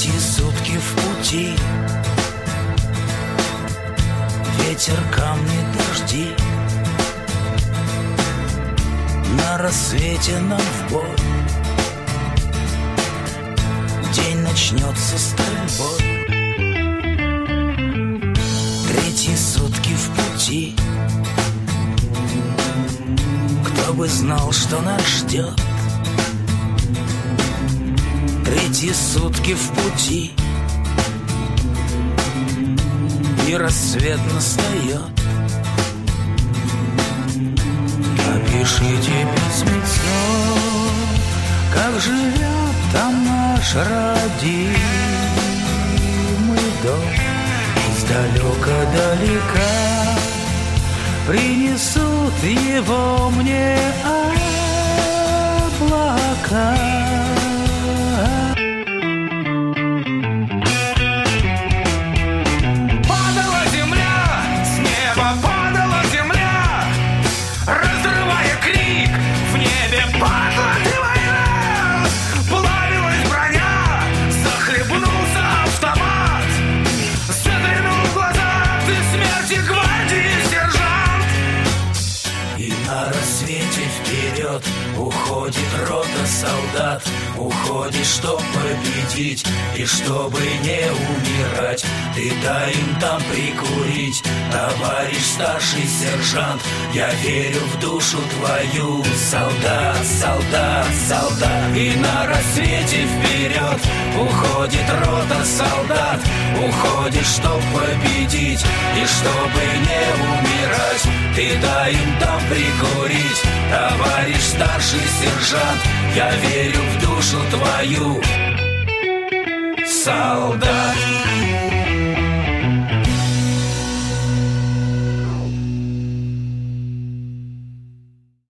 Третьи сутки в пути, ветер, камни, дожди. На рассвете нам в бой, день начнется стрельбой. Третьи сутки в пути, кто бы знал, что нас ждет. Третьи сутки в пути, и рассвет настает. Напишите письмецо, как живет там наш родимый дом. Издалека-далека принесут его мне облака. Уходит рота солдат, уходит, чтоб победить и чтобы не умирать. Ты дай им там прикурить, товарищ старший сержант. Я верю в душу твою, солдат, солдат, солдат. И на рассвете вперед уходит рота солдат, уходит, чтоб победить и чтобы не умирать. Ты дай им там прикурить, товарищ старший сержант. Я верю в душу твою, солдат.